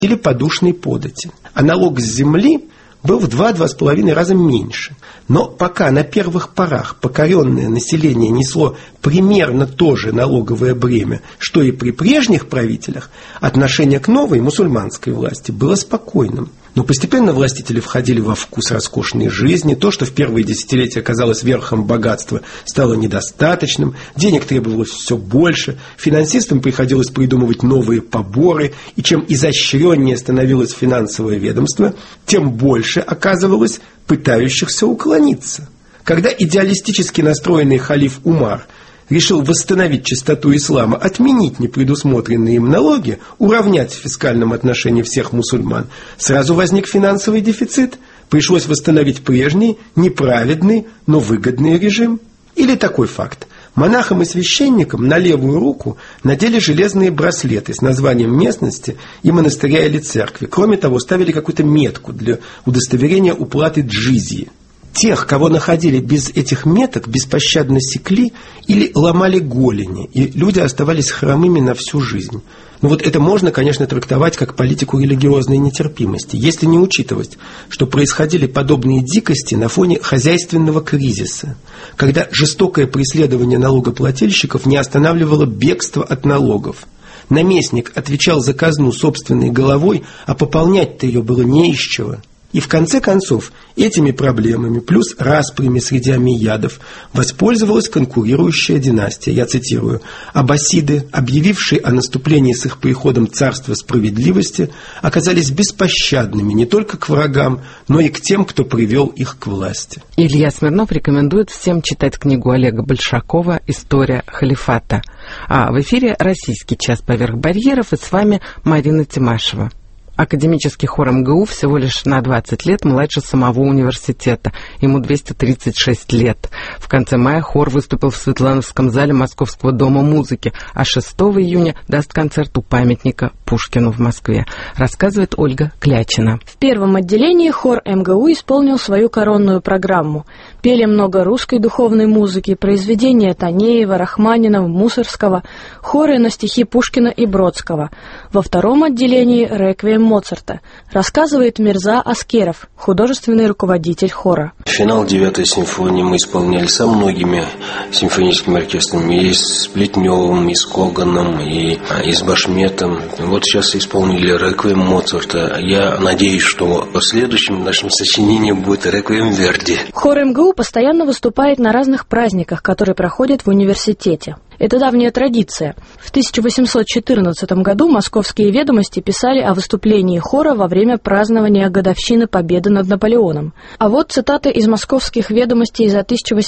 или подушной подати. А налог с земли был в 2-2,5 раза меньше. Но пока на первых порах покоренное население несло примерно то же налоговое бремя, что и при прежних правителях, отношение к новой мусульманской власти было спокойным. Но постепенно властители входили во вкус роскошной жизни. То, что в первые десятилетия казалось верхом богатства, стало недостаточным. Денег требовалось все больше. Финансистам приходилось придумывать новые поборы. И чем изощреннее становилось финансовое ведомство, тем больше оказывалось пытающихся уклониться. Когда идеалистически настроенный халиф Умар решил восстановить чистоту ислама, отменить непредусмотренные им налоги, уравнять в фискальном отношении всех мусульман, сразу возник финансовый дефицит. Пришлось восстановить прежний, неправедный, но выгодный режим. Или такой факт. Монахам и священникам на левую руку надели железные браслеты с названием местности и монастыря или церкви. Кроме того, ставили какую-то метку для удостоверения уплаты джизьи. Тех, кого находили без этих меток, беспощадно секли или ломали голени, и люди оставались хромыми на всю жизнь. Но вот это можно, конечно, трактовать как политику религиозной нетерпимости, если не учитывать, что происходили подобные дикости на фоне хозяйственного кризиса, когда жестокое преследование налогоплательщиков не останавливало бегство от налогов. Наместник отвечал за казну собственной головой, а пополнять-то ее было не из чего. И в конце концов этими проблемами плюс распрями среди омейядов воспользовалась конкурирующая династия. Я цитирую: «Аббасиды, объявившие о наступлении с их приходом царства справедливости, оказались беспощадными не только к врагам, но и к тем, кто привел их к власти». Илья Смирнов рекомендует всем читать книгу Олега Большакова «История халифата». А в эфире «Российский час поверх барьеров», и с вами Марина Тимашева. Академический хор МГУ всего лишь на 20 лет младше самого университета. Ему 236 лет. В конце мая хор выступил в Светлановском зале Московского дома музыки, а 6 июня даст концерт у памятника Пушкину в Москве. Рассказывает Ольга Клячина. В первом отделении хор МГУ исполнил свою коронную программу. Пели много русской духовной музыки, произведения Танеева, Рахманинова, Мусоргского, хоры на стихи Пушкина и Бродского. Во втором отделении реквием Моцарта. Рассказывает Мирза Аскеров, художественный руководитель хора. Финал 9-й симфонии мы исполняли со многими симфоническими оркестрами. И с Плетневым, и с Коганом, и с Башметом. Вот сейчас исполнили реквием Моцарта. Я надеюсь, что следующим нашим сочинением будет реквием Верди. Хор МГУ постоянно выступает на разных праздниках, которые проходят в университете. Это давняя традиция. В 1814 году московские ведомости писали о выступлении хора во время празднования годовщины победы над Наполеоном. А вот цитата из московских ведомостей за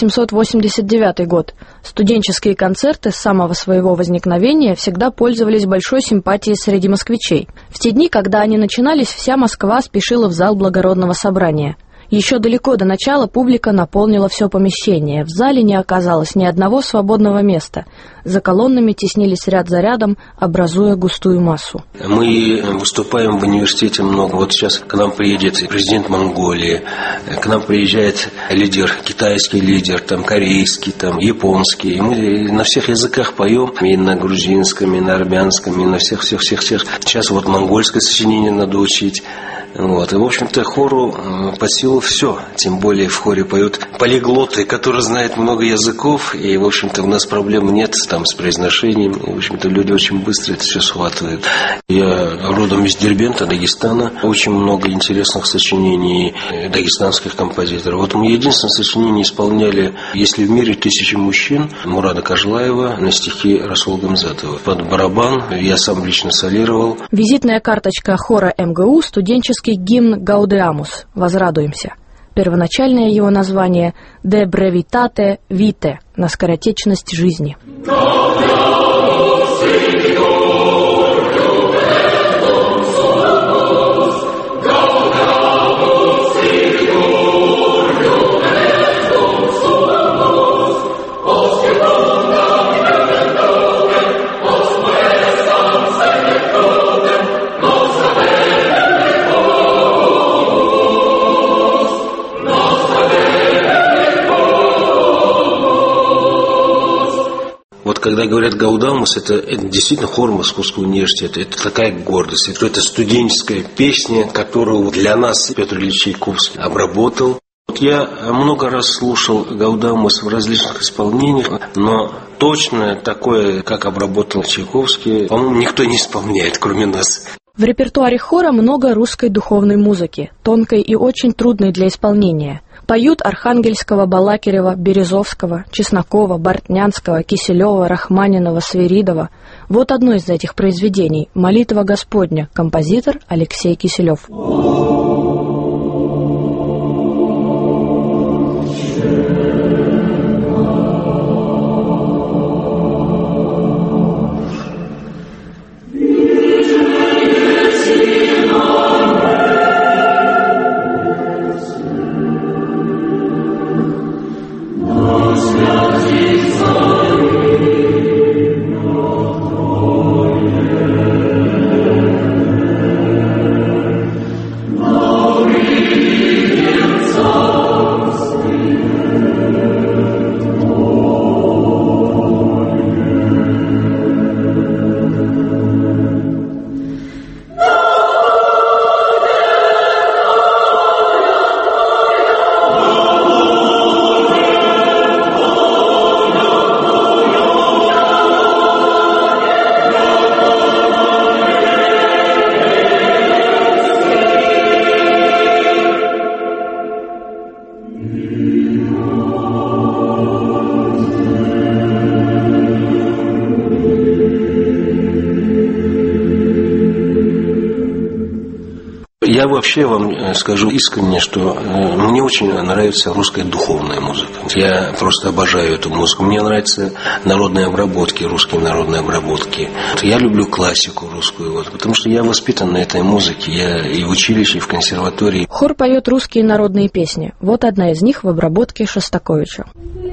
1889 год. Студенческие концерты с самого своего возникновения всегда пользовались большой симпатией среди москвичей. В те дни, когда они начинались, вся Москва спешила в зал благородного собрания. Еще далеко до начала публика наполнила все помещение. В зале не оказалось ни одного свободного места. За колоннами теснились ряд за рядом, образуя густую массу. Мы выступаем в университете много. Вот сейчас к нам приедет президент Монголии, к нам приезжает лидер, китайский лидер, там корейский, там японский. И мы на всех языках поем, и на грузинском, и на армянском, и на всех. Сейчас вот монгольское сочинение надо учить. Вот. И, в общем-то, хору по силу все. Тем более в хоре поют полиглоты, которые знают много языков. И, в общем-то, у нас проблем нет там с произношением. И, в общем-то, люди очень быстро это все схватывают. Я родом из Дербента, Дагестана. Очень много интересных сочинений дагестанских композиторов. Вот мы единственное сочинение исполняли «Если в мире тысячи мужчин» Мурада Кажлаева на стихи Расула Гамзатова. Под барабан я сам лично солировал. Визитная карточка хора МГУ — студенческий гимн «Гаудеамус» — «Возрадуемся». Первоначальное его название «De brevitate vitae» — на скоротечность жизни. когда говорят Гаудамус, это действительно хор Московского университета. Это такая гордость. Это студенческая песня, которую для нас Петр Ильич Чайковский обработал. Я много раз слушал Гаудамус в различных исполнениях, но точно такое, как обработал Чайковский, по-моему, никто не исполняет, кроме нас. В репертуаре хора много русской духовной музыки, тонкой и очень трудной для исполнения. Поют Архангельского, Балакирева, Березовского, Чеснокова, Бортнянского, Киселева, Рахманинова, Свиридова. Вот одно из этих произведений – «Молитва Господня», композитор Алексей Киселев. Я вообще вам скажу искренне, что мне очень нравится русская духовная музыка. Я просто обожаю эту музыку. Мне нравятся народные обработки, русские народные обработки. Я люблю классику русскую, потому что я воспитан на этой музыке. Я и в училище, и в консерватории. Хор поет русские народные песни. Вот одна из них в обработке Шостаковича.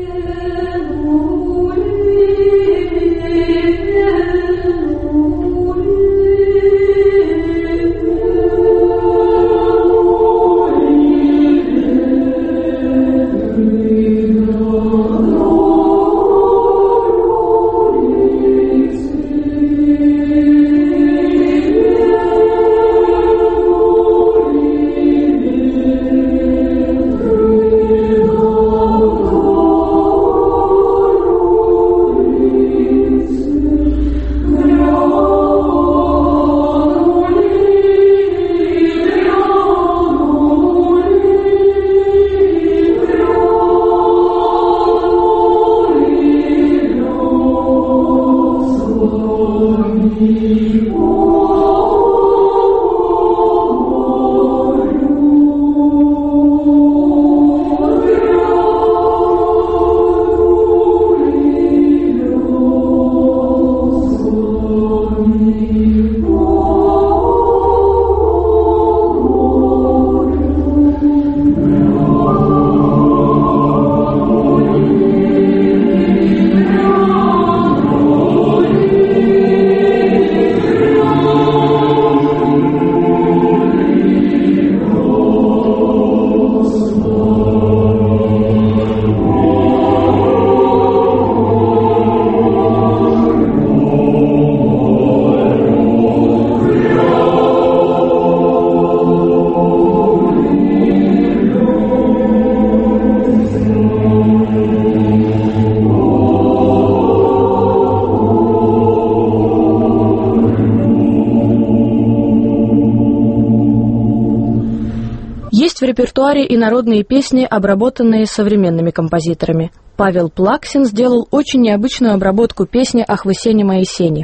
В репертуаре и народные песни, обработанные современными композиторами. Павел Плаксин сделал очень необычную обработку песни «Ах вы сени мои сени».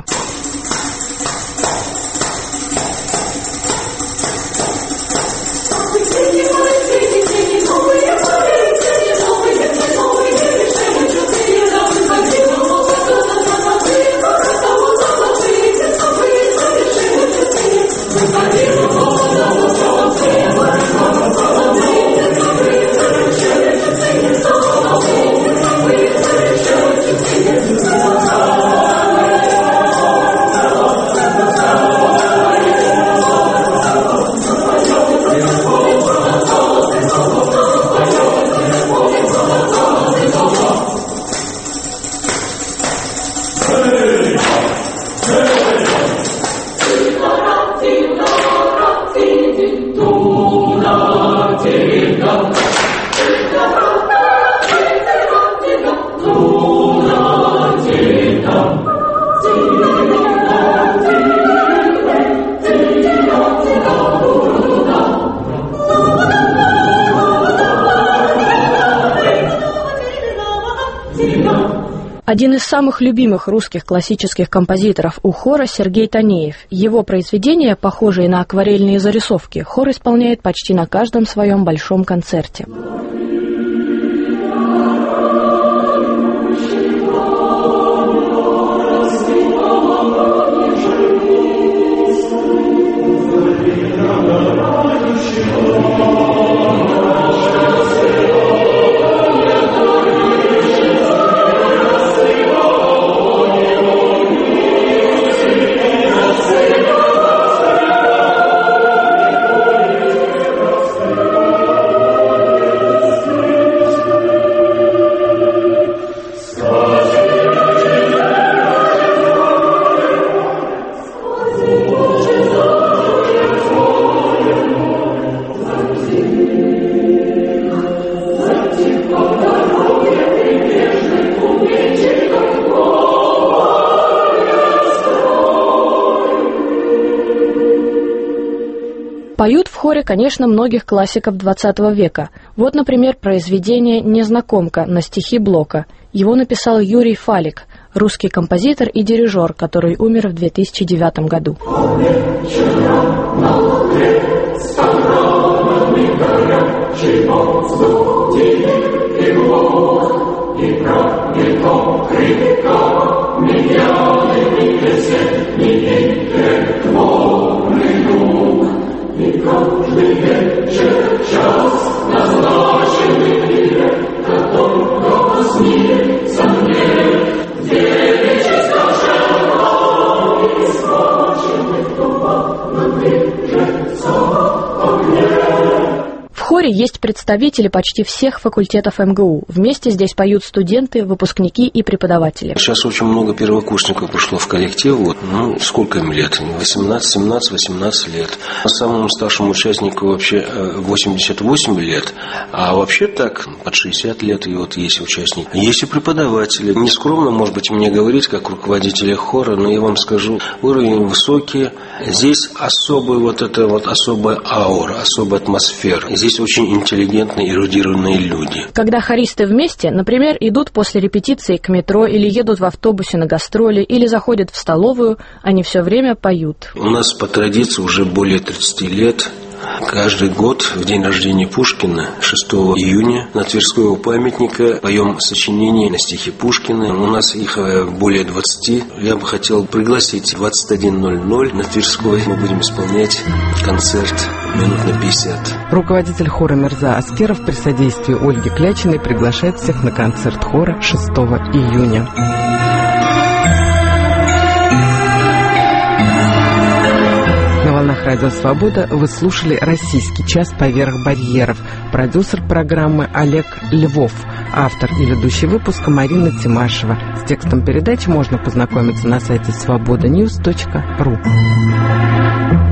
Один из самых любимых русских классических композиторов у хора Сергей Танеев. Его произведения, похожие на акварельные зарисовки, хор исполняет почти на каждом своем большом концерте. Поют в хоре, конечно, многих классиков XX века. Вот, например, произведение «Незнакомка» на стихи Блока. Его написал Юрий Фалик, русский композитор и дирижер, который умер в 2009 году. И каждый вечер, час, назначенный мир, который снится мне, где вечество жена, и скачет туман, движется огне. В хоре есть представители почти всех факультетов МГУ. Вместе здесь поют студенты, выпускники и преподаватели. Сейчас очень много первокурсников пришло в коллектив. Сколько им лет? 18, 17, 18 лет. Самому старшему участнику вообще 88 лет. А вообще так, под 60 лет и есть участник. Есть и преподаватели. Нескромно, может быть, мне говорить, как руководителя хора, но я вам скажу, уровень высокий. Здесь особая особая аура, особая атмосфера. Здесь очень интеллигентные, эрудированные люди. Когда хористы вместе, например, идут после репетиции к метро или едут в автобусе на гастроли, или заходят в столовую, они все время поют. У нас по традиции уже более 30 лет. Каждый год в день рождения Пушкина, 6 июня, на Тверского памятника поем сочинения на стихи Пушкина. У нас их более 20. Я бы хотел пригласить 21:00 на Тверской. Мы будем исполнять концерт минут на 50. Руководитель хора Мирза Аскеров при содействии Ольги Клячиной приглашает всех на концерт хора 6 июня. На волнах Радио Свобода вы слушали «Российский час поверх барьеров». Продюсер программы Олег Львов. Автор и ведущий выпуска Марина Тимашева. С текстом передачи можно познакомиться на сайте svobodanews.ru.